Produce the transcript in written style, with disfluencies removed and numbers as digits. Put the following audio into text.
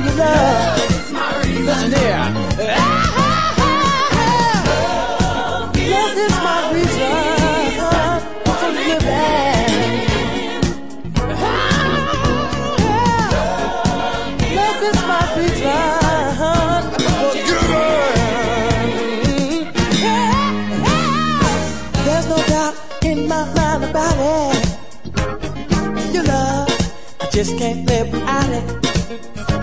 Love is my reason. Listen here. Love is my reason for living. Love is my reason for giving. There's no doubt in my mind about it. Your love, I just can't live without it.